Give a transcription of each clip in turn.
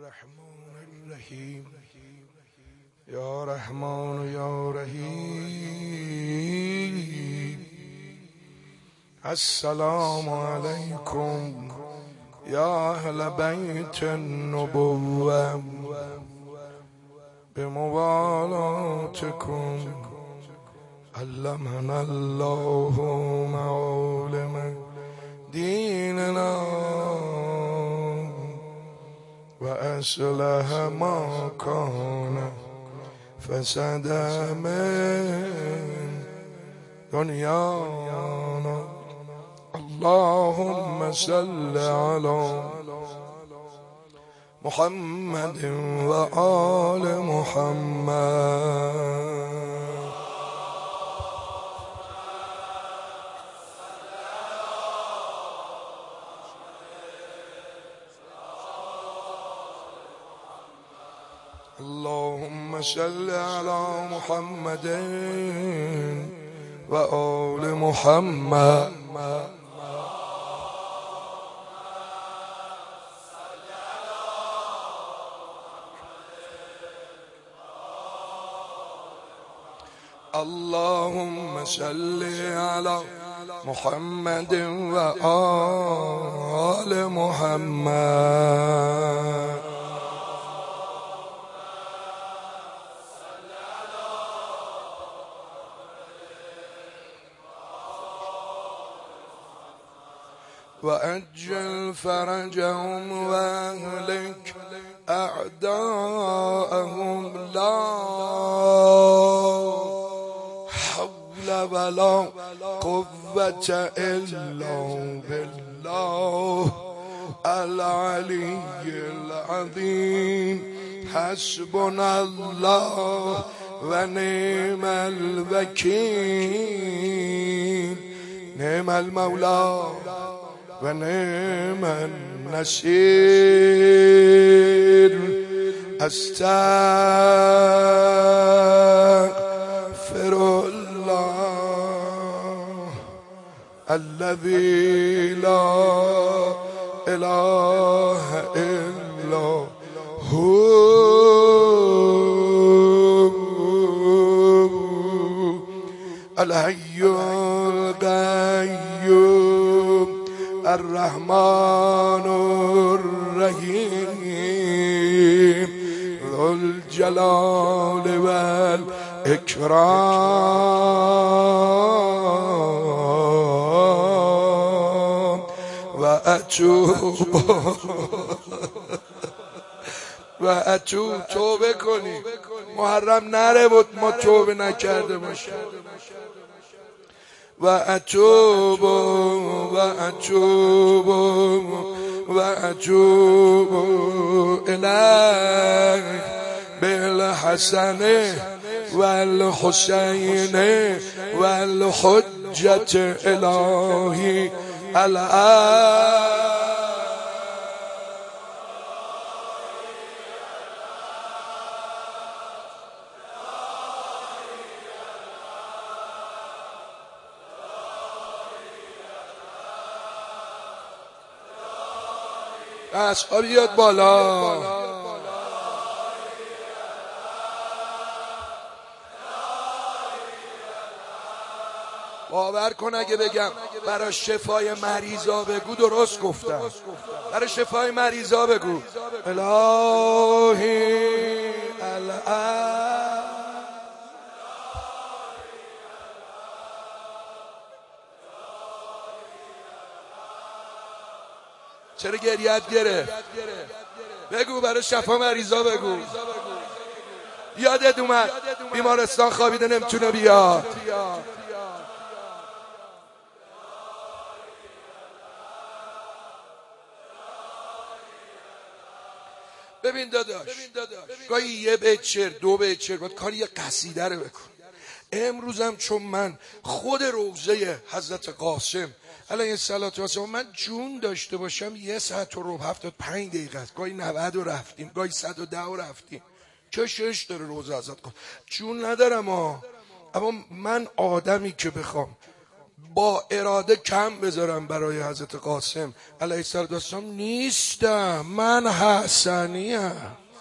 الرحمن الرحیم یا رحمان یا رحیم. السلام علیکم یا اهل بیت النبوة بموالاتکم علمنا الله معالم دیننا و اصلح ما کان فسد من دنیانا. اللهم صل علی محمد و آل محمد. اللهم صل على محمد و آل محمد. اللهم صل على محمد و آل محمد. وأجل فرجهم وأهلك أعداءهم. لا حول ولا قوة إلا بالله العلي العظيم. حسبنا الله ونعم الوكيل. نعم المولى و نعم النصير. استغفر الله الذي لا اله الا هو الحي القيوم الرحمن الرحيم ذو الجلال والإكرام. و اتوب توبه کنی. محرم نره بود ما توبه نکرده باشیم. و اتوب الیک بالحسن والحسین والحجة الهی الآن. اصحاب بیاد بالا. باور کن اگه بگم برای شفای مریضا بگو درست گفتم. برای شفای مریضا بگو الهی الان. چرا گریت گرفت؟ بگو برای شفا مریضا بگو. یادت اومد بیمارستان خوابیده نمیتونه بیاد. ببین داداش گاهی یه بیت شعر دو بیت شعر باید کاری یه قصیده رو بکن. امروزم چون من خود روضه حضرت قاسم علیه السلام من جون داشته باشم 1 ساعت و ربع 75 دقیقه است. گاهی 90 رو رفتیم گاهی 110 رو رفتیم. کشش داره روضه حضرت قاسم. جون ندارم اما من آدمی که بخوام با اراده کم بذارم برای حضرت قاسم علیه السلام نیستم. من حسنیم.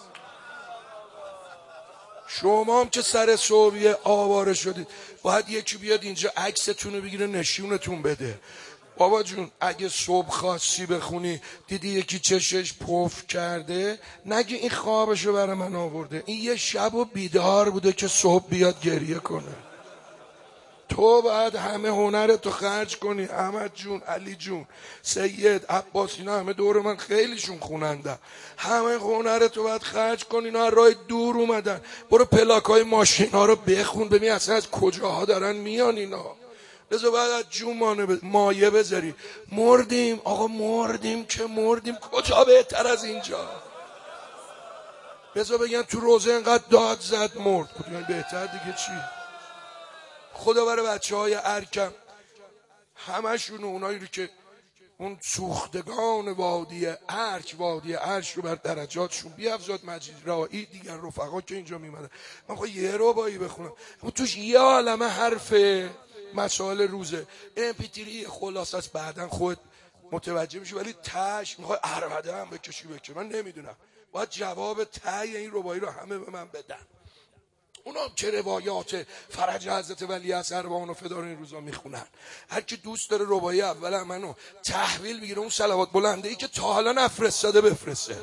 شما هم که سر صبح آواره شدید باید یکی بیاد اینجا عکستون رو بگیره نشونتون بده. بابا جون اگه صبح خواستی بخونی دیدی یکی چشش پف کرده، نگی این خوابشو برای من آورده، این یه شب و بیدار بوده که صبح بیاد گریه کنه. تو باید همه هنرتو خرج کنی. احمد جون، علی جون، سید، عباس، اینا همه دور من خیلیشون خوننده. همه هنرتو باید خرج کنی. اینا راه دور اومدن. برو پلاکای ماشین ها رو بخون ببین اصلا از کجاها دارن میان اینا. بذار بعد از جون مایه بذاری. مردیم آقا، مردیم که مردیم. کجا بهتر از اینجا؟ بذار بگن تو روزه اینقدر داد زد مرد. کجا بهتر دیگه چی؟ خدا برای بچه های ارکم همشون اونایی رو که اون سوختگان وادی ارش رو بر درجاتشون بیافزاد. مجید رایی دیگر رفقا که اینجا میمدن، من خواهی یه ربایی بخونم اما توش یه عالمه حرف مسائل روزه. MP3 خلاصه است، بعدن خود متوجه میشه، ولی تش میخوای عربده هم بکشی. من نمیدونم، باید جواب تای این ربایی رو همه به من بدن. اونا که روایات فرج حضرت ولی از اروان و فدار این روزا میخونن. هر کی دوست داره ربایی اول منو تحویل بگیره اون صلوات بلنده ای که تا حالا نفرستاده بفرسته.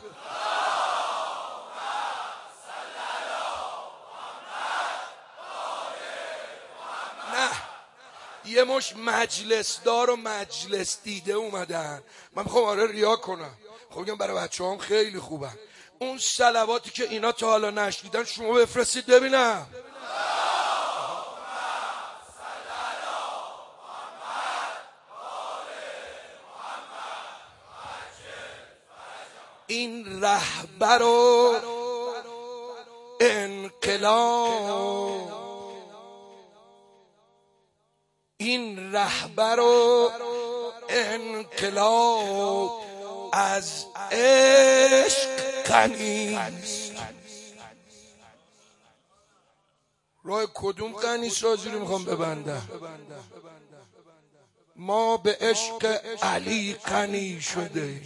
نه یه مش مجلس دار و مجلس دیده اومدن. من میخوام آره ریا کنم، خب بگم برای بچه هم خیلی خوبن. اون صلواتی که اینا تا حالا نشنیدن شما بفرستید ببینم. این رهبر و انقلاب، این رهبر و انقلاب از عشق غنیست. راه کدوم غنی سازی رو میخوام ببندم؟ ما به عشق علی غنی شده.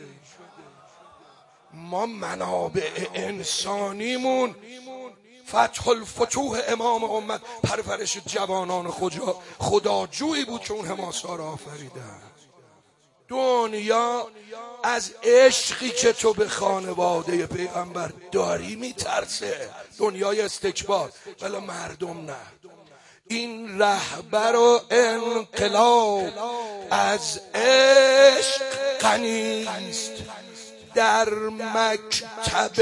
ما منابع انسانیمون فتح الفتوح امام امت پرورش جوانان خداجویی بود که اون حماسا را آفریدن. دنیا از عشقی که تو به خانواده پیغمبر داری میترسه، دنیای استکبار، ولی مردم نه. این رهبر و انقلاب از عشق غنیست. در مکتب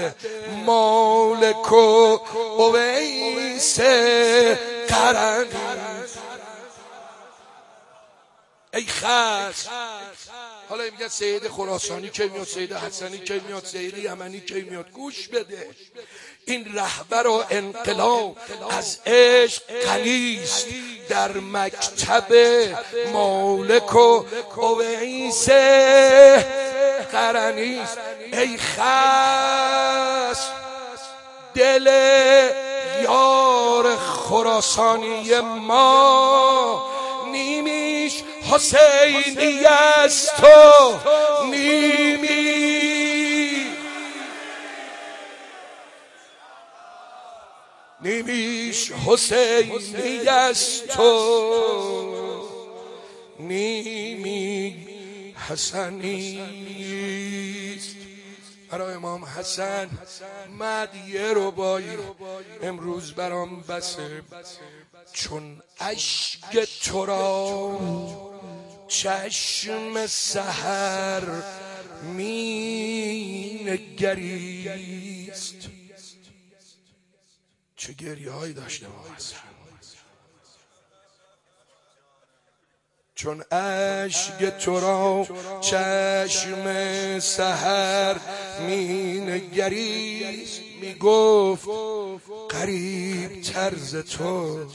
مالک و اویس قرنی. ای خس حالا میگن سید خراسانی کی میاد، سید حسنی کی میاد، سید یمنی کی میاد. گوش بده، این رهبر و انقلاب از عشق غنیست. در مکتب مالک و اویس قرنیست. ای خس دل یار خراسانی ما نیمیش حسینی است و نیمیش حسینی است و نیمی حسنی است. برای امام حسن مدیه ربایی امروز برام بسه. چون اشک تو را چشم سحر می نگریست. چه گریه هایی داشته امام حسن. چون اشک تو را چشم سحر می نگریست، می گفت قریب طرز تو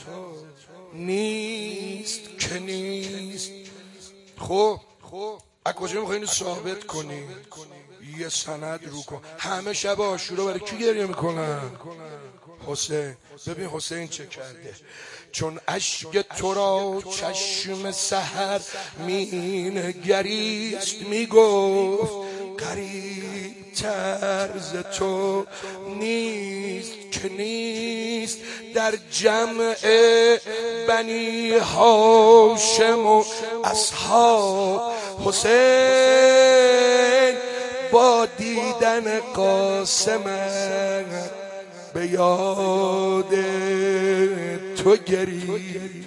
نیست که نیست. خب از کجا میخوایی اینو ثابت کنی؟ یه سند رو کن. همه شب عاشورا برای کی گریه میکنن؟ حسین. ببین حسین چه کرده. چون اشک تو را چشم سحر مینگریست میگفت غریب طرز تو نیست که نیست در جمع بنی هاشم و اصحاب. حسین با دیدن قاسم به یاد تو گریست.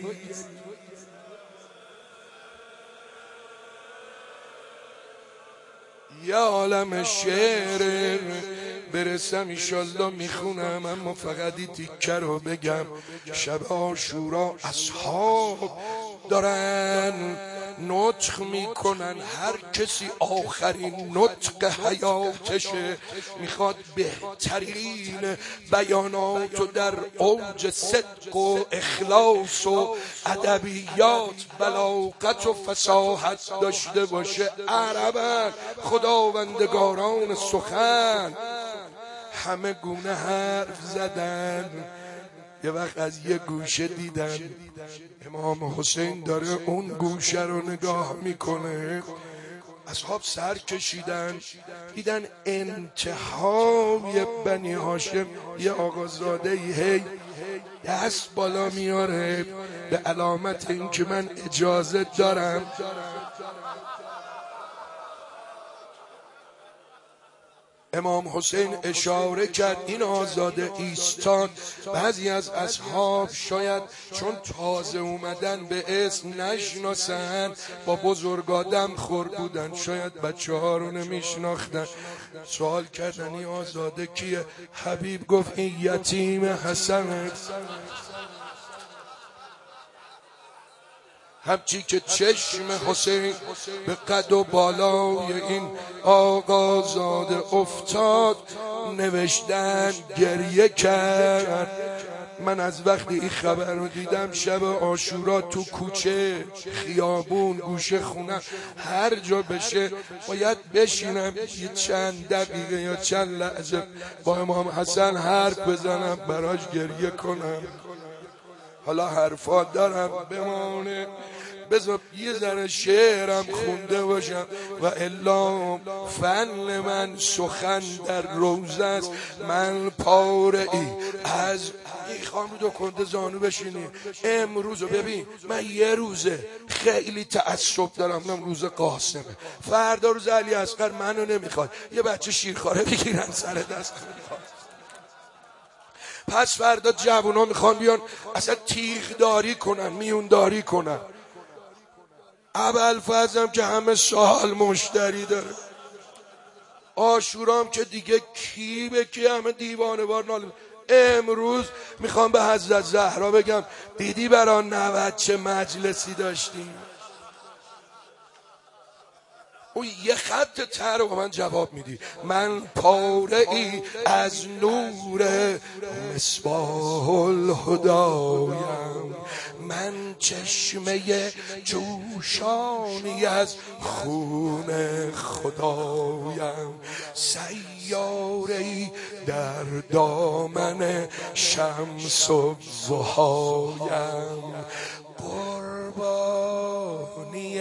یه عالم شعر برسم ایشالله میخونم، اما فقط این تیکه رو بگم. شب عاشورا اصحاب دارن نطق میکنن، هر کسی آخرین نطق حیاتشه، میخواد بهترین بیانات و در اوج صدق و اخلاص و ادبیات بلاغت و فصاحت داشته باشه. عربن خداوندگاران سخن، همه گونه حرف زدن. یه وقت از یه گوشه دیدم امام حسین داره اون گوشه رو نگاه میکنه. اصحاب سر کشیدن، دیدن انتهای بنی هاشم یه آقازاده هی دست بالا میاره به علامت این که من اجازه دارم. امام حسین اشاره کرد این آزاده ایستان. بعضی از اصحاب شاید چون تازه اومدن به اسم نشناسن، با بزرگادم خور بودن، شاید بچه ها رو نمیشناختن. سوال کردن این آزاده کیه؟ حبیب گفت این یتیم حسنه. همچی که چشم حسین به قد و بالای این آقازاده افتاد، نوشتن گریه کرد. من از وقتی این خبر رو دیدم شب عاشورا تو کوچه، خیابون، گوشه خونه، هر جا بشه باید بشینم یه چند دقیقه یا چند لحظه با امام حسن حرف بزنم، براش گریه کنم. حالا حرفا دارم بمانه، بذار یه ذره شعرم خونده باشم و الا فن من سخن در روزه است. من پاره ای از میخوام رو دو کنده زانو بشینی. امروز ببین، من یه روزه خیلی تعصب دارم، من روز قاسمه. فردا روز علی اصغر منو نمیخواد، یه بچه شیرخواره بگیرن سر دست میخواد. پس فردا جوونا میخوان بیان اصلا تیغ داری کنن، میون داری کنن. ابوالفضلم که همه سال مشتری داره. عاشورام که دیگه کی به کی همه دیوانه وار ناله. امروز میخوام به حضرت زهرا بگم دیدی برا 90 چه مجلسی داشتیم؟ اون یه خط تر رو به من جواب میدی. من پاره ای از نور مصباح الهدایم، من چشمه جوشانی از خون خدایم، سیاره‌ای در دامن شمس و ضحایم، قربانی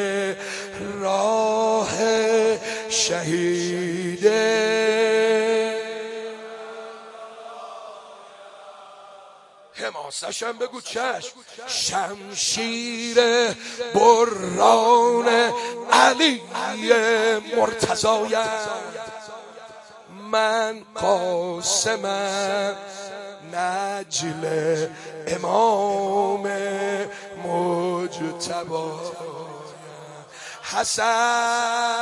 راه شهیده. حماسشم بگو چشم. شمشیر بران علی مرتضایم، من قاسمم نجل امام مجتبی. حسن